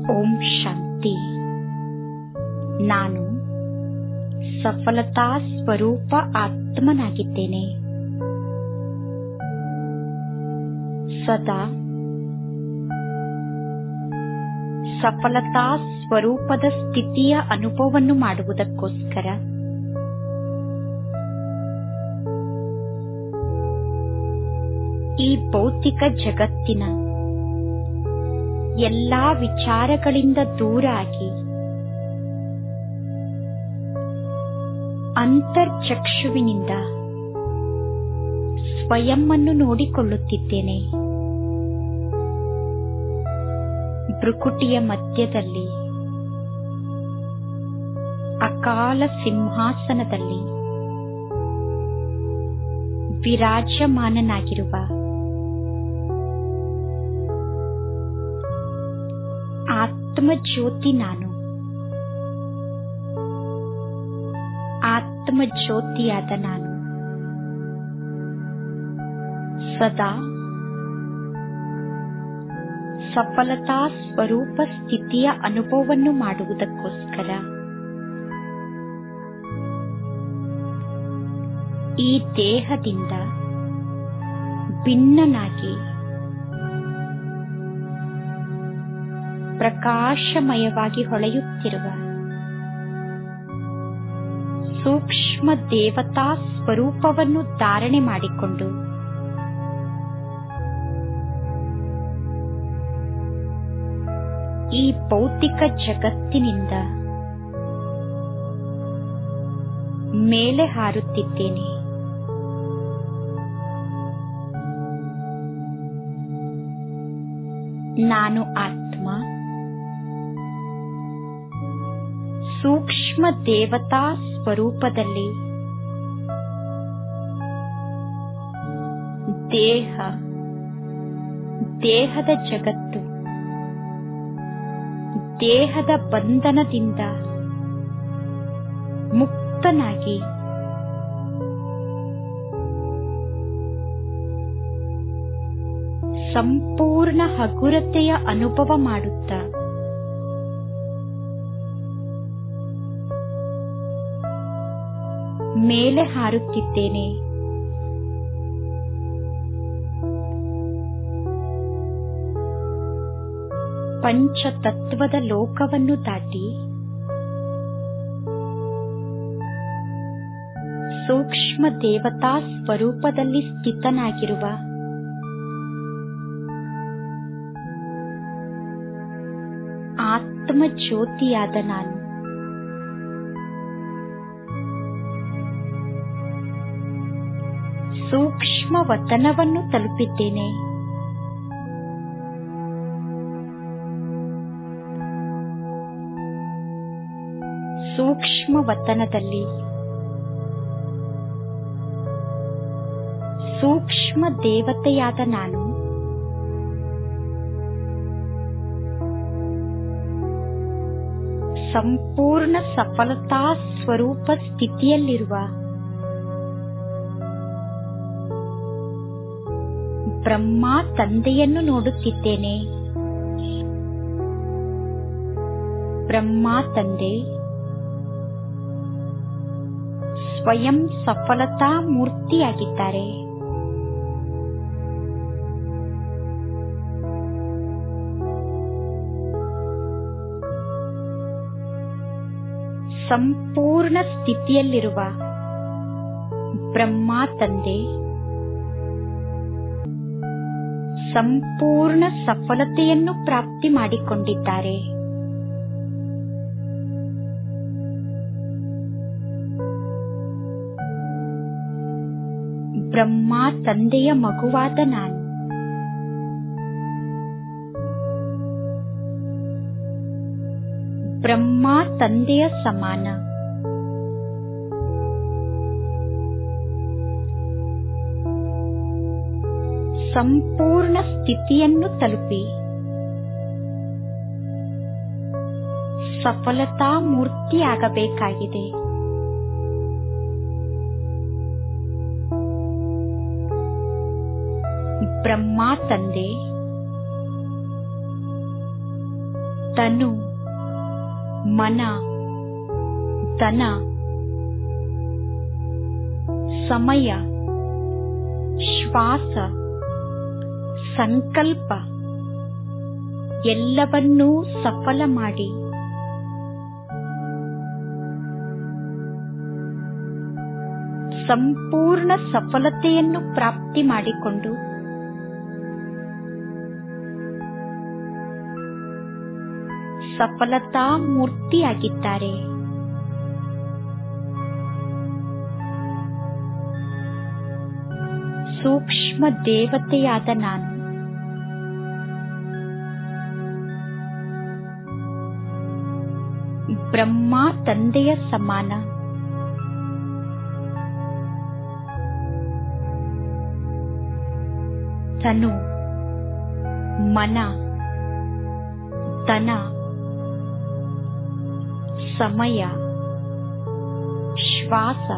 ಓಂ ಶಾಂತಿ. ನಾನು ಸಫಲತಾ ಸ್ವರೂಪ ಆತ್ಮನಾಗಿದ್ದೇನೆ. ಸದಾ ಸಫಲತಾ ಸ್ವರೂಪದ ಸ್ಥಿತಿಯ ಅನುಭವವನ್ನು ಮಾಡುವುದಕ್ಕೋಸ್ಕರ ಈ ಭೌತಿಕ ಜಗತ್ತಿನ ಎಲ್ಲಾ ವಿಚಾರಗಳಿಂದ ದೂರ ಆಗಿ ಅಂತರ್ಚಕ್ಷುವಿನಿಂದ ಸ್ವಯಂ ಅನ್ನು ನೋಡಿಕೊಳ್ಳುತ್ತಿದ್ದೇನೆ. ಭ್ರುಕುಟಿಯ ಮಧ್ಯದಲ್ಲಿ ಅಕಾಲ ಸಿಂಹಾಸನದಲ್ಲಿ ವಿರಾಜಮಾನನಾಗಿರುವ ಆತ್ಮಜ್ಯೋತಿ ನಾನು. ಆತ್ಮಜ್ಯೋತಿಯಾದ ನಾನು ಸದಾ ಸಫಲತಾ ಸ್ವರೂಪ ಸ್ಥಿತಿಯ ಅನುಭವವನ್ನು ಮಾಡುವುದಕ್ಕೋಸ್ಕರ ಈ ದೇಹದಿಂದ ಭಿನ್ನನಾಗಿ ಪ್ರಕಾಶಮಯವಾಗಿ ಹೊಳೆಯುತ್ತಿರುವ ಸೂಕ್ಷ್ಮ ದೇವತಾ ಸ್ವರೂಪವನ್ನು ಧಾರಣೆ ಮಾಡಿಕೊಂಡು ಈ ಭೌತಿಕ ಜಗತ್ತಿನಿಂದ ಮೇಲೆ ಹಾರುತ್ತಿದ್ದೇನೆ. ನಾನು ಆತ್ಮ ಸೂಕ್ಷ್ಮ ದೇವತಾ ಸ್ವರೂಪದಲ್ಲಿ ದೇಹದ ಜಗತ್ತು, ದೇಹದ ಬಂಧನದಿಂದ ಮುಕ್ತನಾಗಿ ಸಂಪೂರ್ಣ ಹಗುರತೆಯ ಅನುಭವ ಮಾಡುತ್ತಾ ಮೇಲೆ ಹಾರುತ್ತಿದ್ದೇನೆ. ಪಂಚತತ್ವದ ಲೋಕವನ್ನು ದಾಟಿ ಸೂಕ್ಷ್ಮ ದೇವತಾ ಸ್ವರೂಪದಲ್ಲಿ ಸ್ಥಿತನಾಗಿರುವ ಆತ್ಮಜ್ಯೋತಿಯಾದ ನಾನು ಸೂಕ್ಷ್ಮ ವತನವನ್ನು ತಲುಪಿದ್ದೇನೆ. ಸೂಕ್ಷ್ಮ ವತನದಲ್ಲಿ ಸೂಕ್ಷ್ಮ ದೇವತೆಯಾದ ನಾನು ಸಂಪೂರ್ಣ ಸಫಲತಾ ಸ್ವರೂಪ ಸ್ಥಿತಿಯಲ್ಲಿರುವ ಬ್ರಹ್ಮ ತಂದೆಯನ್ನು ನೋಡುತ್ತಿದ್ದೇನೆ. ಬ್ರಹ್ಮ ತಂದೆ ಸ್ವಯಂ ಸಫಲತಾ ಮೂರ್ತಿಯಾಗಿದ್ದಾರೆ. ಸಂಪೂರ್ಣ ಸ್ಥಿತಿಯಲ್ಲಿರುವ ಬ್ರಹ್ಮ ತಂದೆ ಸಂಪೂರ್ಣ ಸಫಲತೆಯನ್ನು ಪ್ರಾಪ್ತಿ ಮಾಡಿಕೊಂಡಿದ್ದಾರೆ. ಬ್ರಹ್ಮ ತಂದೆಯ ಮಗುವಾದ ನಾನು ಬ್ರಹ್ಮ ತಂದೆಯ ಸಮಾನ ಸಂಪೂರ್ಣ ಸ್ಥಿತಿಯನ್ನು ತಲುಪಿ ಸಫಲತಾ ಮೂರ್ತಿಯಾಗಬೇಕಾಗಿದೆ. ಬ್ರಹ್ಮ ತಂದೆ ತನು ಮನ ಧನ ಸಮಯ ಶ್ವಾಸ ಸಂಕಲ್ಪ ಎಲ್ಲವನ್ನೂ ಸಫಲ ಮಾಡಿ ಸಂಪೂರ್ಣ ಸಫಲತೆಯನ್ನು ಪ್ರಾಪ್ತಿ ಮಾಡಿಕೊಂಡು ಸಫಲತಾ ಮೂರ್ತಿಯಾಗಿದ್ದಾರೆ. ಸೂಕ್ಷ್ಮ ದೇವತೆಯಾದ ನಾನು ಬ್ರಹ್ಮ ತಂದೆಯ ಸಮಾನ ತನು ಮನ ಧನ ಸಮಯ ಶ್ವಾಸ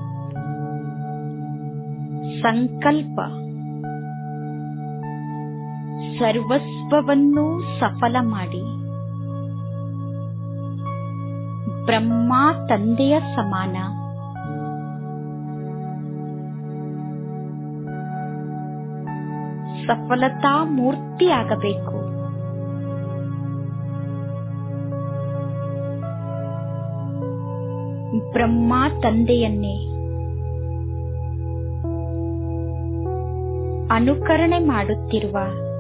ಸಂಕಲ್ಪ ಸರ್ವಸ್ವವನ್ನೂ ಸಫಲ ಮಾಡಿ ಬ್ರಹ್ಮ ತಂದೆಯ ಸಮಾನ ಸಫಲತಾ ಮೂರ್ತಿಯಾಗಬೇಕು. ಬ್ರಹ್ಮ ತಂದೆಯನ್ನೇ ಅನುಕರಣೆ ಮಾಡುತ್ತಿರುವ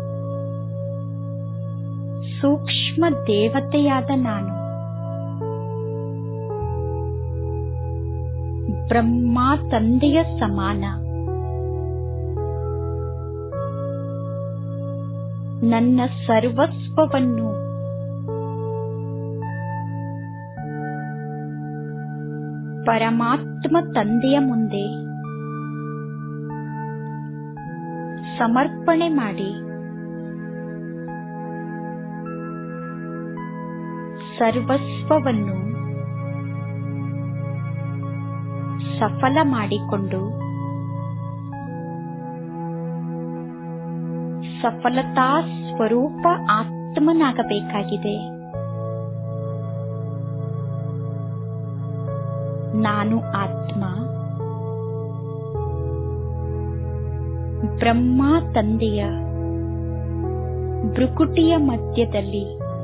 ಸೂಕ್ಷ್ಮ ದೇವತೆಯಾದ ನಾನು ಬ್ರಹ್ಮ ತಂದೆಯ ಸಮಾನ ನನ್ನ ಸರ್ವಸ್ವವನ್ನು ಪರಮಾತ್ಮ ತಂದೆಯ ಮುಂದೆ ಸಮರ್ಪಣೆ ಮಾಡಿ ಸರ್ವಸ್ವವನ್ನು ಸಫಲ ಮಾಡಿಕೊಂಡು ಸಫಲತಾ ಸ್ವರೂಪ ಆತ್ಮನಾಗಬೇಕಾಗಿದೆ. ನಾನು ಆತ್ಮ ಬ್ರಹ್ಮ ತಂದೆಯ ಭ್ರುಕುಟಿಯ ಮಧ್ಯದಲ್ಲಿ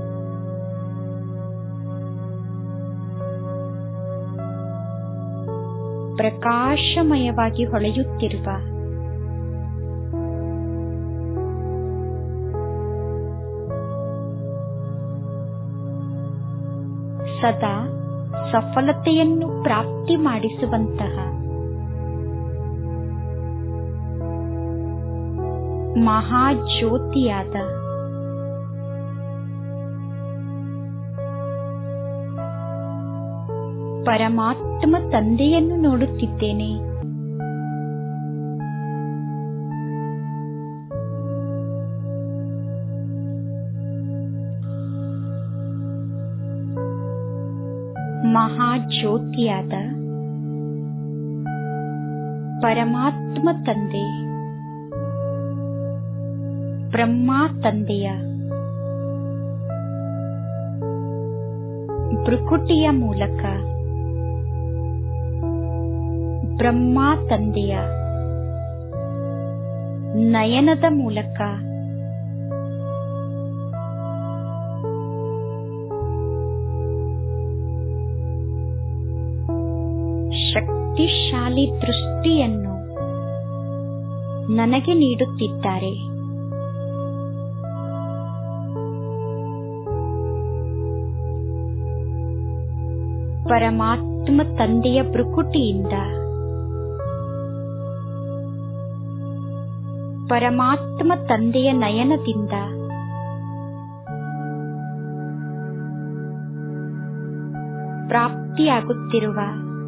ಪ್ರಕಾಶಮಯವಾಗಿ ಹೊಳೆಯುತ್ತಿರುವ ಸದಾ ಸಫಲತೆಯನ್ನು ಪ್ರಾಪ್ತಿ ಮಾಡಿಸುವಂತಹ ಮಹಾಜ್ಯೋತಿಯಾದ ಪರಮಾತ್ಮ ತಂದೆಯನ್ನು ನೋಡುತ್ತಿದ್ದೇನೆ. ಮಹಾಜ್ಯೋತಿಯಾದ ಪರಮಾತ್ಮ ತಂದೆ ಬ್ರಹ್ಮ ತಂದೆಯ ಭ್ರುಕುಟಿಯ ಮೂಲಕ ಬ್ರಹ್ಮ ತಂದೆಯ ನಯನದ ಮೂಲಕ ಶಕ್ತಿಶಾಲಿ ದೃಷ್ಟಿಯನ್ನು ನನಗೆ ನೀಡುತ್ತಿದ್ದಾರೆ. ಪರಮಾತ್ಮ ತಂದೆಯ ಭ್ರುಕುಟಿಯಿಂದ ಪರಮಾತ್ಮ ತಂದೆಯ ನಯನದಿಂದ ಪ್ರಾಪ್ತಿಯಾಗುತ್ತಿರುವ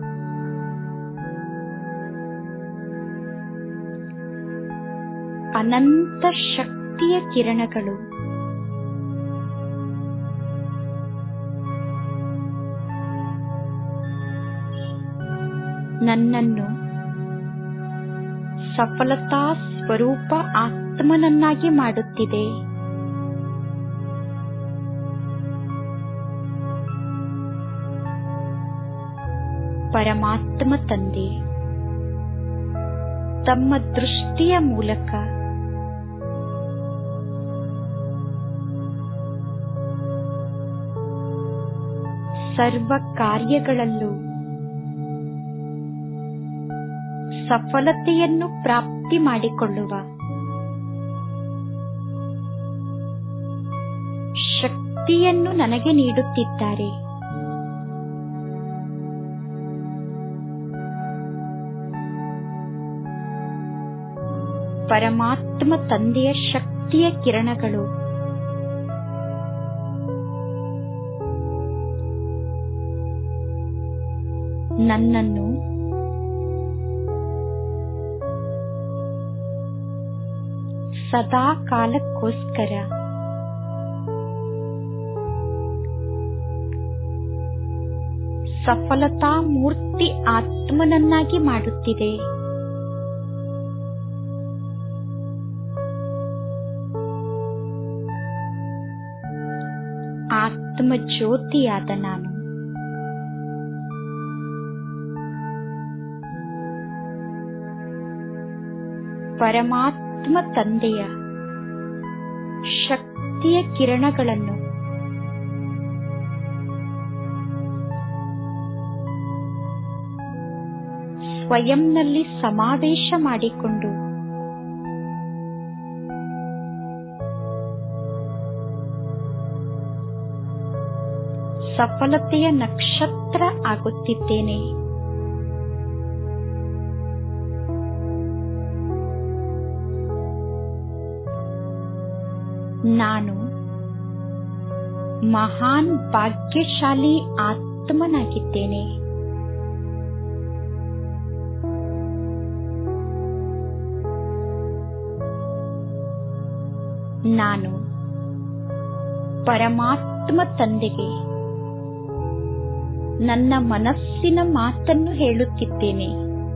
ಅನಂತ ಶಕ್ತಿಯ ಕಿರಣಗಳು ನನ್ನನ್ನು ಸಫಲತಾ ಸ್ವರೂಪ ಆತ್ಮನನ್ನಾಗಿ ಮಾಡುತ್ತಿದೆ. ಪರಮಾತ್ಮ ತಂದೆ ತಮ್ಮ ದೃಷ್ಟಿಯ ಮೂಲಕ ಸರ್ವ ಕಾರ್ಯಗಳಲ್ಲೂ ಸಫಲತೆಯನ್ನು ಪ್ರಾಪ್ತಿ ಮಾಡಿಕೊಳ್ಳುವ ಶಕ್ತಿಯನ್ನು ನನಗೆ ನೀಡುತ್ತಿದ್ದಾರೆ. ಪರಮಾತ್ಮ ತಂದೆಯ ಶಕ್ತಿಯ ಕಿರಣಗಳು ನನ್ನನ್ನು ಸದಾ ಕಾಲಕ್ಕೋಸ್ಕರ ಸಫಲತಾ ಮೂರ್ತಿ ಆತ್ಮನನ್ನಾಗಿ ಮಾಡುತ್ತಿದೆ. ಆತ್ಮ ಜ್ಯೋತಿಯಾದ ನಾನು ಪರಮಾತ್ಮ ತಂದೆಯ ಶಕ್ತಿಯ ಕಿರಣಗಳನ್ನು ಸ್ವಯಂನಲ್ಲಿ ಸಮಾವೇಶ ಮಾಡಿಕೊಂಡು ಸಫಲತೆಯ ನಕ್ಷತ್ರ ಆಗುತ್ತಿದ್ದೇನೆ. ನಾನು ಮಹಾನ್ ಭಾಗ್ಯಶಾಲಿ ಆತ್ಮನಾಗಿದ್ದೇನೆ. ನಾನು ಪರಮಾತ್ಮ ತಂದೆಗೆ ನನ್ನ ಮನಸ್ಸಿನ ಮಾತನ್ನು ಹೇಳುತ್ತಿದ್ದೇನೆ.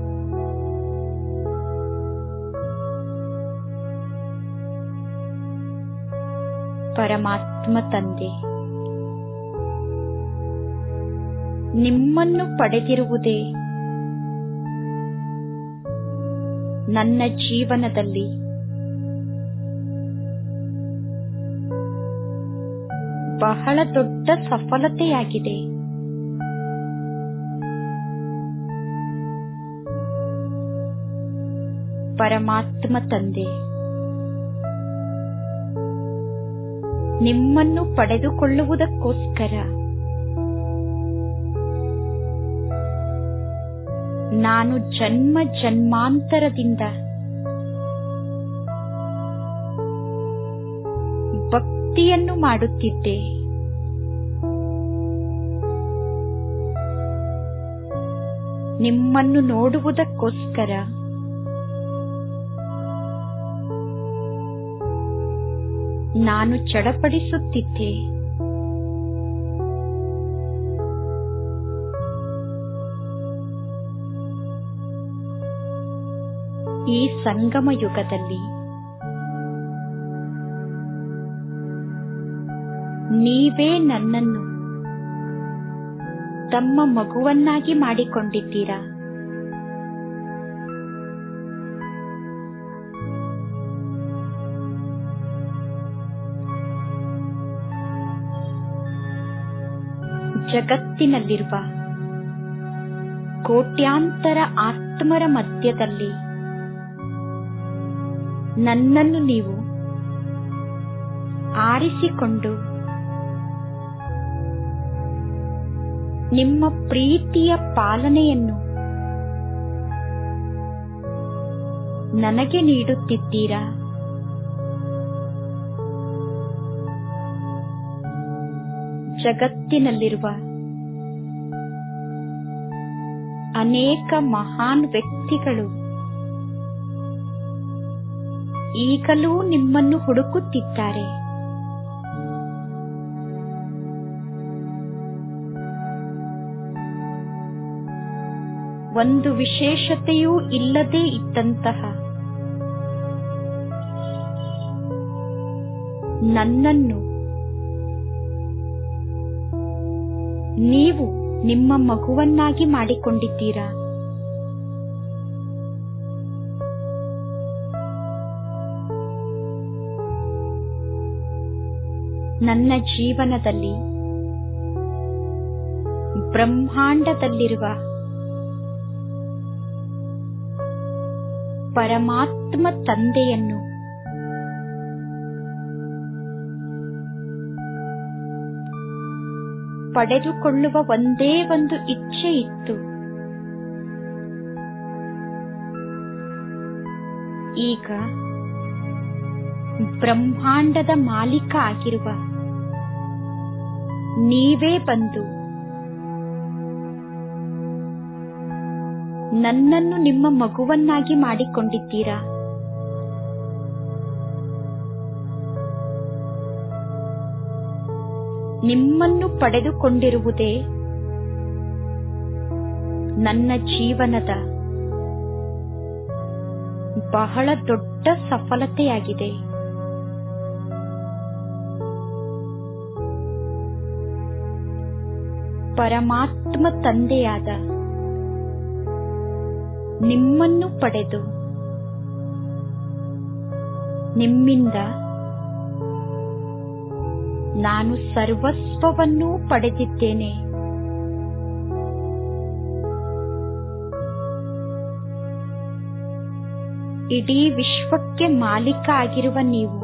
ಪರಮಾತ್ಮ ತಂದೆ, ನಿಮ್ಮನ್ನು ಪಡೆದಿರುವುದೇ ನನ್ನ ಜೀವನದಲ್ಲಿ ಬಹಳ ದೊಡ್ಡ ಸಫಲತೆಯಾಗಿದೆ. ಪರಮಾತ್ಮ ತಂದೆ, ನಿಮ್ಮನ್ನು ಪಡೆದುಕೊಳ್ಳುವುದಕ್ಕೋಸ್ಕರ ನಾನು ಜನ್ಮ ಜನ್ಮಾಂತರದಿಂದ ಭಕ್ತಿಯನ್ನು ಮಾಡುತ್ತಿದ್ದೆ. ನಿಮ್ಮನ್ನು ನೋಡುವುದಕ್ಕೋಸ್ಕರ ನಾನು ಚಡಪಡಿಸುತ್ತಿದ್ದೆ. ಈ ಸಂಗಮ ಯುಗದಲ್ಲಿ ನೀವೇ ನನ್ನನ್ನು ತಮ್ಮ ಮಗುವನ್ನಾಗಿ ಮಾಡಿಕೊಂಡಿದ್ದೀರಾ. ಜಗತ್ತಿನಲ್ಲಿರುವ ಕೋಟ್ಯಾಂತರ ಆತ್ಮರ ಮಧ್ಯದಲ್ಲಿ ನನ್ನನ್ನು ನೀವು ಆರಿಸಿಕೊಂಡು ನಿಮ್ಮ ಪ್ರೀತಿಯ ಪಾಲನೆಯನ್ನು ನನಗೆ ನೀಡುತ್ತಿದ್ದೀರಾ. ಜಗತ್ತಿನಲ್ಲಿರುವ ಅನೇಕ ಮಹಾನ್ ವ್ಯಕ್ತಿಗಳು ಈಗಲೂ ನಿಮ್ಮನ್ನು ಹುಡುಕುತ್ತಿದ್ದಾರೆ. ಒಂದು ವಿಶೇಷತೆಯೂ ಇಲ್ಲದೇ ಇದ್ದಂತಹ ನನ್ನನ್ನು ನೀವು ನಿಮ್ಮ ಮಗುವನ್ನಾಗಿ ಮಾಡಿಕೊಂಡಿದ್ದೀರಾ. ನನ್ನ ಜೀವನದಲ್ಲಿ ಬ್ರಹ್ಮಾಂಡದಲ್ಲಿರುವ ಪರಮಾತ್ಮ ತಂದೆಯನ್ನು ಪಡೆದುಕೊಳ್ಳುವ ಒಂದೇ ಒಂದು ಇಚ್ಛೆ ಇತ್ತು. ಈಗ ಬ್ರಹ್ಮಾಂಡದ ಮಾಲೀಕ ಆಗಿರುವ ನೀವೇ ಬಂದು ನನ್ನನ್ನು ನಿಮ್ಮ ಮಗುವನ್ನಾಗಿ ಮಾಡಿಕೊಂಡಿದ್ದೀರಾ. ನಿಮ್ಮನ್ನು ಪಡೆದುಕೊಂಡಿರುವುದೇ ನನ್ನ ಜೀವನದ ಬಹಳ ದೊಡ್ಡ ಸಫಲತೆಯಾಗಿದೆ. ಪರಮಾತ್ಮ ತಂದೆಯಾದ ನಿಮ್ಮನ್ನು ಪಡೆದು ನಿಮ್ಮಿಂದ ನಾನು ಸರ್ವಸ್ವವನ್ನೂ ಪಡೆದಿದ್ದೇನೆ. ಇಡೀ ವಿಶ್ವಕ್ಕೆ ಮಾಲೀಕ ಆಗಿರುವ ನೀವು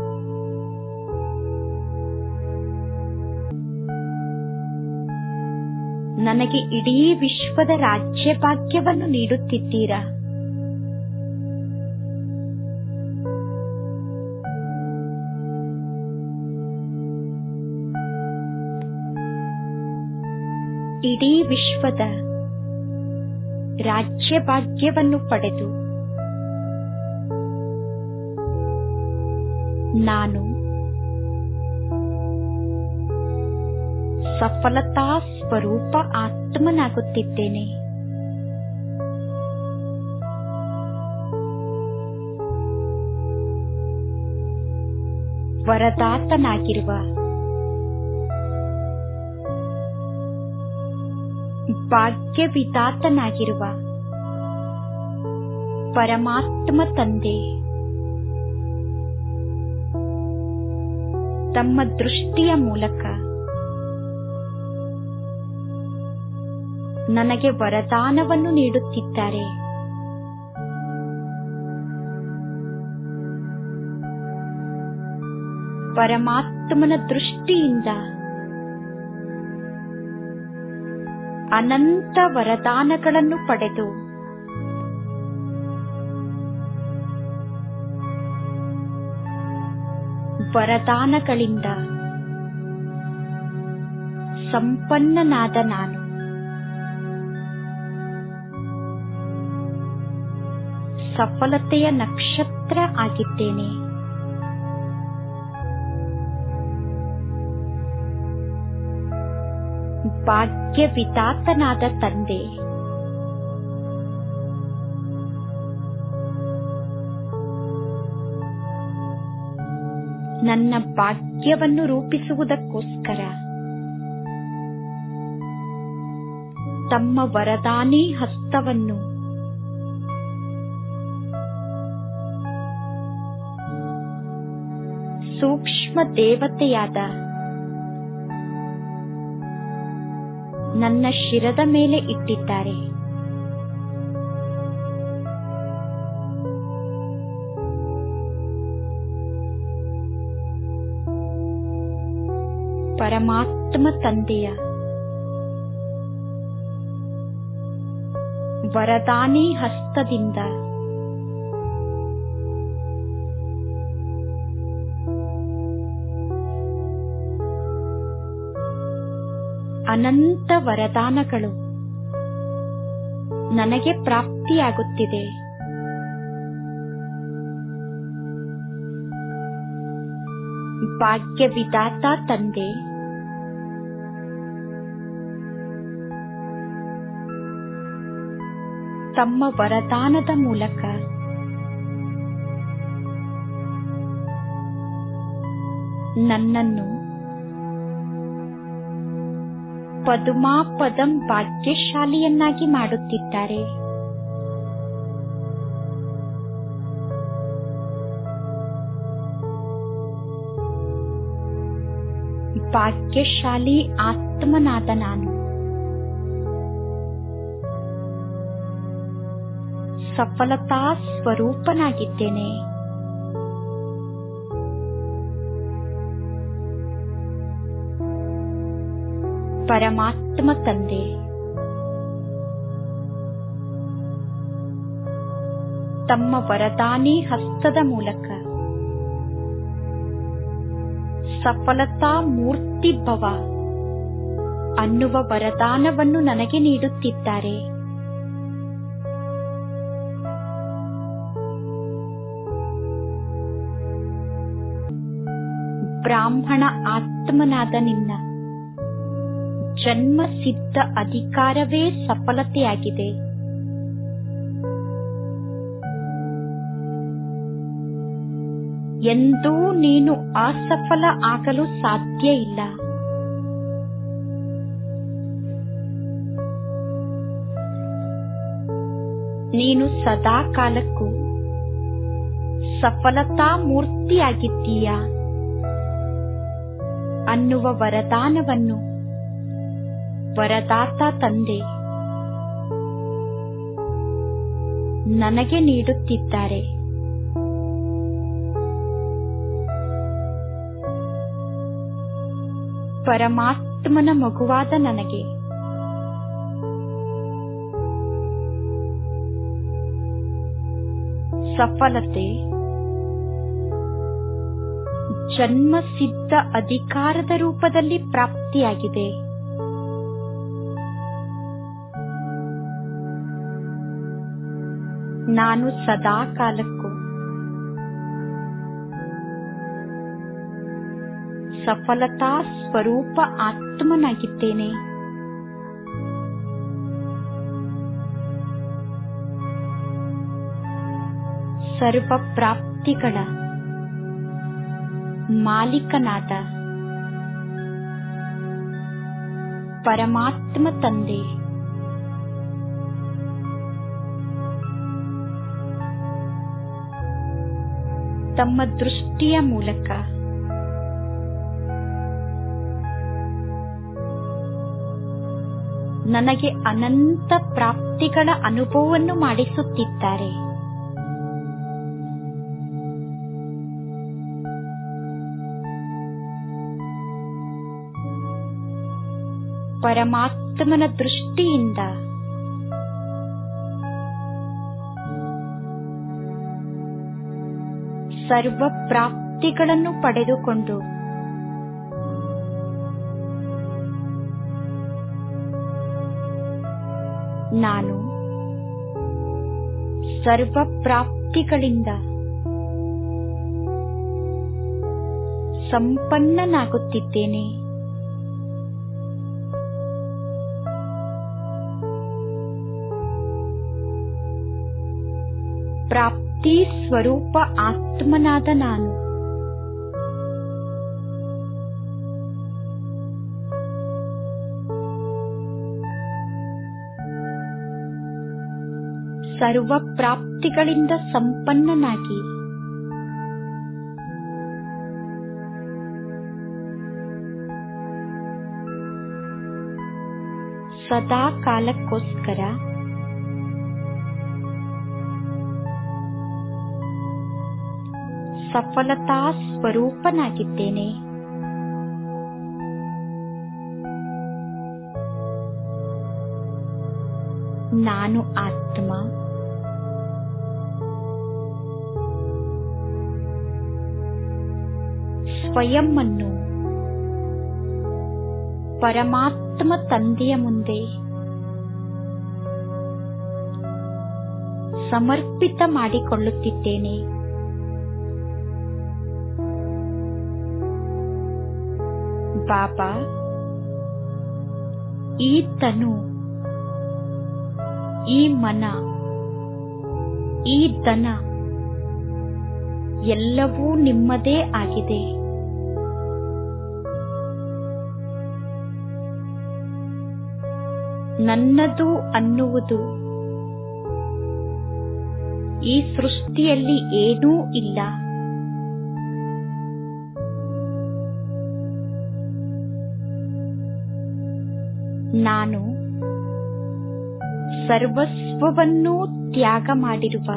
ನನಗೆ ಇಡೀ ವಿಶ್ವದ ರಾಜ್ಯಭಾಗ್ಯವನ್ನು ನೀಡುತ್ತಿದ್ದೀರಾ. ಇಡೀ ವಿಶ್ವದ ರಾಜ್ಯಭಾಗ್ಯವನ್ನು ಪಡೆದು ನಾನು ಸಫಲತಾ ಸ್ವರೂಪ ಆತ್ಮನಾಗುತ್ತಿದ್ದೇನೆ. ವರದಾತನಾಗಿರುವ ಭಾಗ್ಯವಿದಾತನಾಗಿರುವ ಪರಮಾತ್ಮ ತಂದೆ ತಮ್ಮ ದೃಷ್ಟಿಯ ಮೂಲಕ ನನಗೆ ವರದಾನವನ್ನು ನೀಡುತ್ತಿದ್ದಾರೆ. ಪರಮಾತ್ಮನ ದೃಷ್ಟಿಯಿಂದ ಅನಂತ ವರದಾನಗಳನ್ನು ಪಡೆದು ವರದಾನಗಳಿಂದ ಸಂಪನ್ನನಾದ ನಾನು ಸಫಲತೆಯ ನಕ್ಷತ್ರ ಆಗಿದ್ದೇನೆ. ಭಾಗ್ಯವಿದಾತನಾದ ತಂದೆ ನನ್ನ ಭಾಗ್ಯವನ್ನು ರೂಪಿಸುವುದಕ್ಕೋಸ್ಕರ ತಮ್ಮ ವರದಾನಿ ಹಸ್ತವನ್ನು ಸೂಕ್ಷ್ಮ ದೇವತೆಯಾದ ನನ್ನ ಶಿರದ ಮೇಲೆ ಇಟ್ಟಿದ್ದಾರೆ. ಪರಮಾತ್ಮ ತಂದೆಯ ವರದಾನಿ ಹಸ್ತದಿಂದ ಅನಂತ ವರದಾನಗಳು ನನಗೆ ಪ್ರಾಪ್ತಿಯಾಗುತ್ತಿದೆ. ಭಾಗ್ಯವಿದಾತ ತಂದೆ ತಮ್ಮ ವರದಾನದ ಮೂಲಕ ನನ್ನನ್ನು ಪದುಮಾ ಪದಂ ಭಾಗ್ಯಶಾಲಿಯನ್ನಾಗಿ ಮಾಡುತ್ತಿದ್ದಾರೆ. ಭಾಗ್ಯಶಾಲಿ ಆತ್ಮನಾದ ನಾನು ಸಫಲತಾ ಸ್ವರೂಪನಾಗಿದ್ದೇನೆ. ಪರಮಾತ್ಮ ತಂದೆ ತಮ್ಮ ವರದಾನಿ ಹಸ್ತದ ಮೂಲಕ ಸಫಲತಾ ಮೂರ್ತಿ ಭವ ಅನ್ನುವ ವರದಾನವನ್ನು ನನಗೆ ನೀಡುತ್ತಿದ್ದಾರೆ. ಬ್ರಾಹ್ಮಣ ಆತ್ಮನಾದ ನಿನ್ನ ಜನ್ಮ ಸಿದ್ಧ ಅಧಿಕಾರವೇ ಸಫಲತೆಯಾಗಿದೆ. ಎಂದೂ ನೀನು ಅಸಫಲ ಆಗಲು ಸಾಧ್ಯ ಇಲ್ಲ. ನೀನು ಸದಾ ಕಾಲಕ್ಕೂ ಸಫಲತಾ ಮೂರ್ತಿಯಾಗಿದ್ದೀಯ ಅನ್ನುವ ವರದಾನವನ್ನು ವರದಾತ ತಂದೆ ನನಗೆ ನೀಡುತ್ತಿದ್ದಾರೆ. ಪರಮಾತ್ಮನ ಮಗುವಾದ ನನಗೆ ಸಫಲತೆ ಜನ್ಮ ಸಿದ್ಧ ಅಧಿಕಾರದ ರೂಪದಲ್ಲಿ ಪ್ರಾಪ್ತಿಯಾಗಿದೆ. ನಾನು ಸದಾ ಕಾಲಕ್ಕೂ ಸಫಲತಾ ಸ್ವರೂಪ ಆತ್ಮನಾಗಿದ್ದೇನೆ. ಸರ್ವ ಪ್ರಾಪ್ತಿಗಳ ಮಾಲೀಕನಾದ ಪರಮಾತ್ಮ ತಂದೆ ತಮ್ಮ ದೃಷ್ಟಿಯ ಮೂಲಕ ನನಗೆ ಅನಂತ ಪ್ರಾಪ್ತಿಗಳ ಅನುಭವವನ್ನು ಮಾಡಿಸುತ್ತಿದ್ದಾರೆ. ಪರಮಾತ್ಮನ ದೃಷ್ಟಿಯಿಂದ ಸರ್ವ ಪ್ರಾಪ್ತಿಗಳನ್ನು ಪಡೆದುಕೊಂಡು ನಾನು ಸರ್ವ ಪ್ರಾಪ್ತಿಗಳಿಂದ ಸಂಪನ್ನನಾಗುತ್ತಿದ್ದೇನೆ. ಪ್ರಾಪ್ತಿ ಸ್ವರೂಪ ಆತ್ಮನಾದ ನಾನು ಸರ್ವ ಪ್ರಾಪ್ತಿಗಳಿಂದ ಸಂಪನ್ನನಾಗಿ ಸದಾ ಕಾಲಕ್ಕೋಸ್ಕರ ಸಫಲತಾ ಸ್ವರೂಪನಾಗಿದ್ದೇನೆ. ನಾನು ಆತ್ಮ ಸ್ವಯಂ ಅನ್ನು ಪರಮಾತ್ಮ ತಂದೆಯ ಮುಂದೆ ಸಮರ್ಪಿತ ಮಾಡಿಕೊಳ್ಳುತ್ತಿದ್ದೇನೆ. ಬಾಬಾ, ಈ ತನು, ಈ ಮನ, ಈ ಧನ ಎಲ್ಲವೂ ನಿಮ್ಮದೇ ಆಗಿದೆ. ನನ್ನದು ಅನ್ನುವುದು ಈ ಸೃಷ್ಟಿಯಲ್ಲಿ ಏನೂ ಇಲ್ಲ. ನಾನು ಸರ್ವಸ್ವವನ್ನೂ ತ್ಯಾಗ ಮಾಡಿರುವ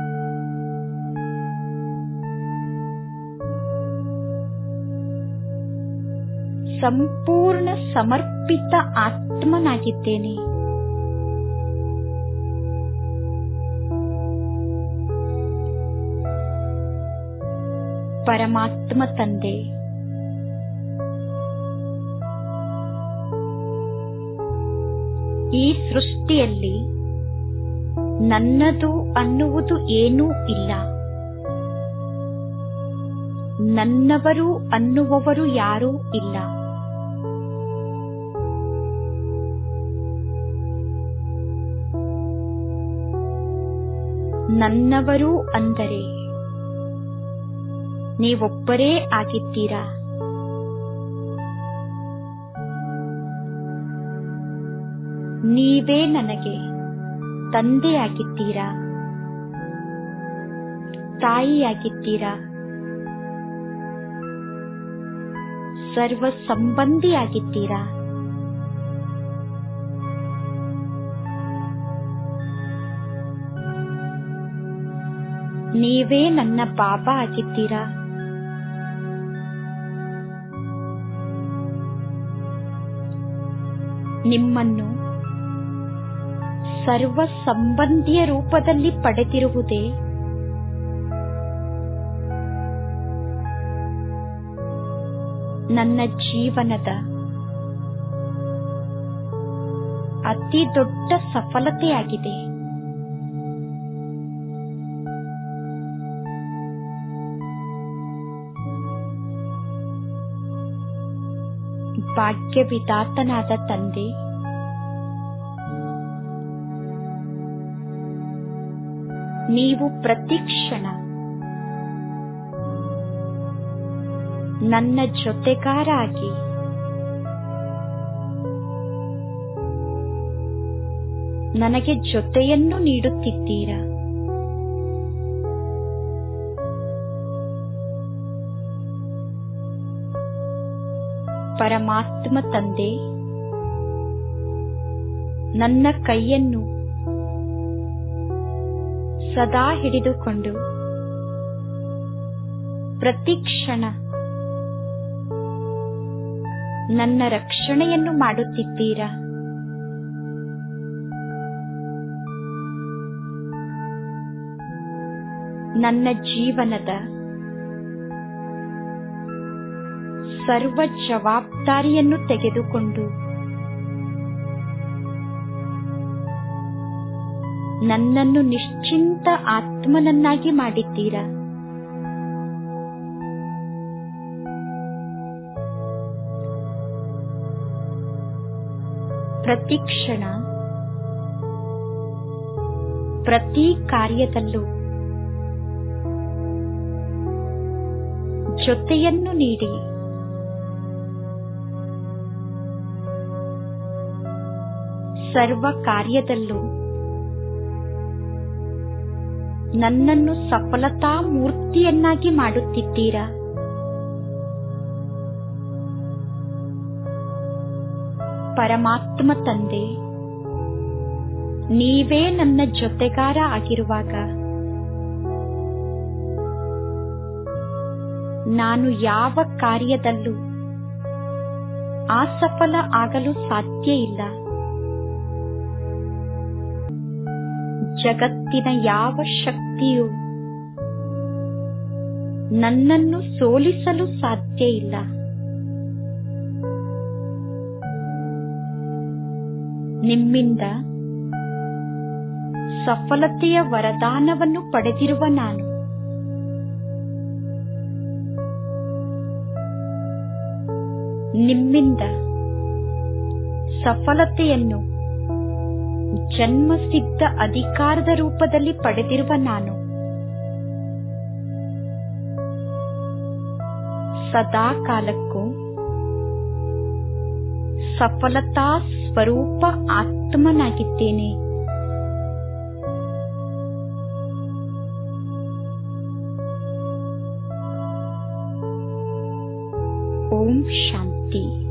ಸಂಪೂರ್ಣ ಸಮರ್ಪಿತ ಆತ್ಮನಾಗಿದ್ದೇನೆ. ಪರಮಾತ್ಮ ತಂದೆ ಈ ಸೃಷ್ಟಿಯಲ್ಲಿ ನನ್ನದು ಅನ್ನುವುದು ಏನೂ ಇಲ್ಲ. ನನ್ನವರು ಅನ್ನುವವರು ಯಾರೂ ಇಲ್ಲ. ನನ್ನವರು ಅಂದರೆ ನೀವೊಬ್ಬರೇ ಆಗಿದ್ದೀರಾ. ನೀವೇ ನನಗೆ ತಂದೆಯಾಗಿದ್ದೀರಾ, ತಾಯಿಯಾಗಿದ್ದೀರಾ, ಸರ್ವ ಸಂಬಂಧಿಯಾಗಿದ್ದೀರಾ. ನೀವೇ ನನ್ನ ಬಾಬಾ ಆಗಿದ್ದೀರಾ. ನಿಮ್ಮನ್ನು ಸರ್ವ ಸಂಬಂಧಿಯ ರೂಪದಲ್ಲಿ ಪಡೆದಿರುವುದೇ ನನ್ನ ಜೀವನದ ಅತಿ ದೊಡ್ಡ ಸಫಲತೆಯಾಗಿದೆ. ಭಾಗ್ಯವಿದಾತನಾದ ತಂದೆ ನೀವು ಪ್ರತಿ ಕ್ಷಣ ನನ್ನ ಜೊತೆಗಾರ ಆಗಿ ನನಗೆ ಜೊತೆಯನ್ನು ನೀಡುತ್ತಿದ್ದೀರಾ. ಪರಮಾತ್ಮ ತಂದೆ ನನ್ನ ಕೈಯನ್ನು ಸದಾ ಹಿಡಿದುಕೊಂಡು ಪ್ರತಿ ಕ್ಷಣ ನನ್ನ ರಕ್ಷಣೆಯನ್ನು ಮಾಡುತ್ತಿದ್ದೀರಾ. ನನ್ನ ಜೀವನದ ಸರ್ವ ಜವಾಬ್ದಾರಿಯನ್ನು ತೆಗೆದುಕೊಂಡು ನನ್ನನ್ನು ನಿಶ್ಚಿಂತ ಆತ್ಮನನ್ನಾಗಿ ಮಾಡಿದ್ದೀರಾ. ಪ್ರತಿ ಕ್ಷಣ ಪ್ರತಿ ಕಾರ್ಯದಲ್ಲೂ ಜೊತೆಯನ್ನು ನೀಡಿ ಸರ್ವ ಕಾರ್ಯದಲ್ಲೂ ನನ್ನನ್ನು ಸಫಲತಾ ಮೂರ್ತಿಯನ್ನಾಗಿ ಮಾಡುತ್ತಿದ್ದೀರಾ. ಪರಮಾತ್ಮ ತಂದೆ ನೀವೇ ನನ್ನ ಜೊತೆಗಾರ ಆಗಿರುವಾಗ ನಾನು ಯಾವ ಕಾರ್ಯದಲ್ಲೂ ಅಸಫಲ ಆಗಲು ಸಾಧ್ಯ ಇಲ್ಲ. ಜಗತ್ತಿನ ಯಾವ ಶಕ್ತಿಯೂ ನನ್ನನ್ನು ಸೋಲಿಸಲು ಸಾಧ್ಯ ಇಲ್ಲ. ನಿಮ್ಮಿಂದ ಸಫಲತೆಯ ವರದಾನವನ್ನು ಪಡೆದಿರುವ ನಾನು ನಿಮ್ಮಿಂದ ಸಫಲತೆಯನ್ನು ಜನ್ಮಸಿದ್ಧ ಅಧಿಕಾರದ ರೂಪದಲ್ಲಿ ಪಡೆದಿರುವ ನಾನು ಸದಾ ಕಾಲಕ್ಕೂ ಸಫಲತಾ ಸ್ವರೂಪ ಆತ್ಮನಾಗಿದ್ದೇನೆ. ಓಂ ಶಾಂತಿ.